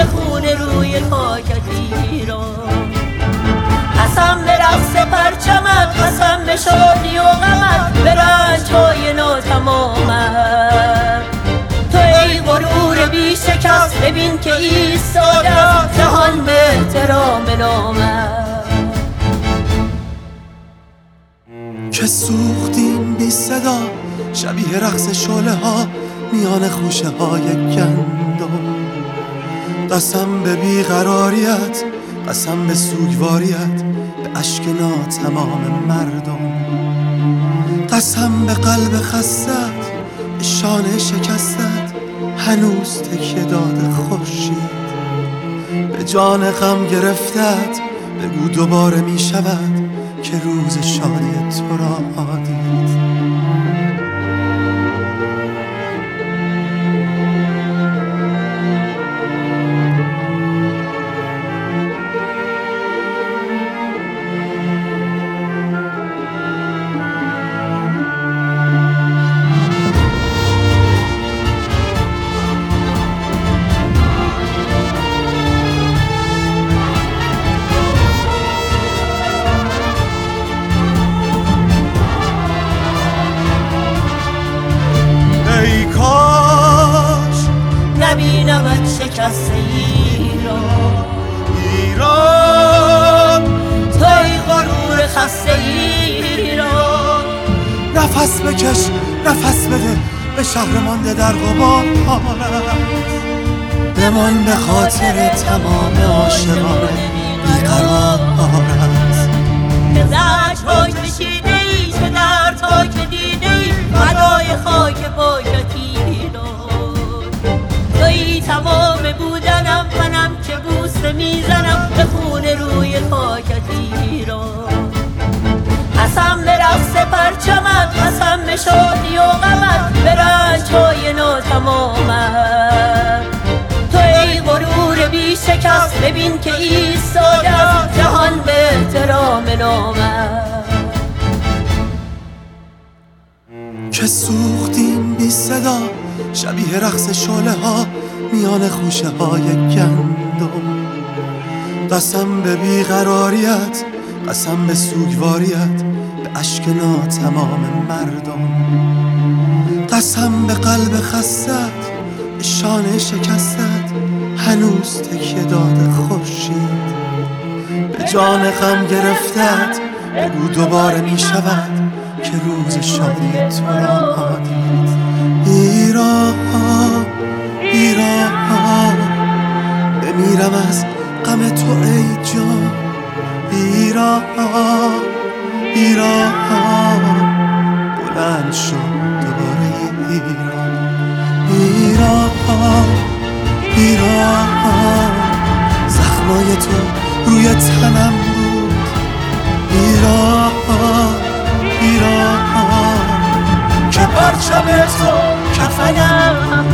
به خون روی خاکت ایران. قسم به رقص پرچمت، قسم به شادی و غمت، به رنج‌های ناتمامت. تو ای غرور بی شکست، ببین که ایستاده است جهان به احترام نامت. که سوختیم بی صدا شبیه رقص شعله ها میان خوشه های گندم. قسم به بیقراریت، قسم به سوگواریت، به اشک ناتمام مردم. قسم به قلب خستت، به شانه شکستت، هنوز تکیه داده خورشید. به جان غم گرفتت، بگو دوباره می شود که روز شادی تو را دید. ای کاش نبینمت شکست ایران. ایران تو ای غرور خسته ایران. نفس بکش، نفس بده، به شهر مانده در غبارت. بمان به خاطر تمام عاشقان بیقرارت. به زجرهای کشیده ای، چه دردها که دیده ای، فدای خاک پایت ایران. تویی تمام بودنم، منم که بوسه میزنم به خون روی خاکت ایران. قسم به رقص پرچمت، قسم به شادی و غمت، به رنج‌های ناتمامت. تو ای غرور بی شکست، ببین که ایستاده است جهان به احترام نامت. که سوختیم بی صدا شبیه رقص شعله ها میان خوشه های گندم. قسم به بیقراریت، قسم به سوگواریت، به اشک ناتمام مردم. قسم به قلب خستت، به شانه شکستت، هنوز تکیه داده خورشید. به جان غم گرفتت، بگو دوباره می شود که روز شادی تو را دید. ایران، ایران، بمیرم از غم تو ای جان. ایران، ایران، بلند شد دوباره ایران. ایران، ایران، زخمای تو روی تنم بود. ایران، ایران، که پرچم تو کفنم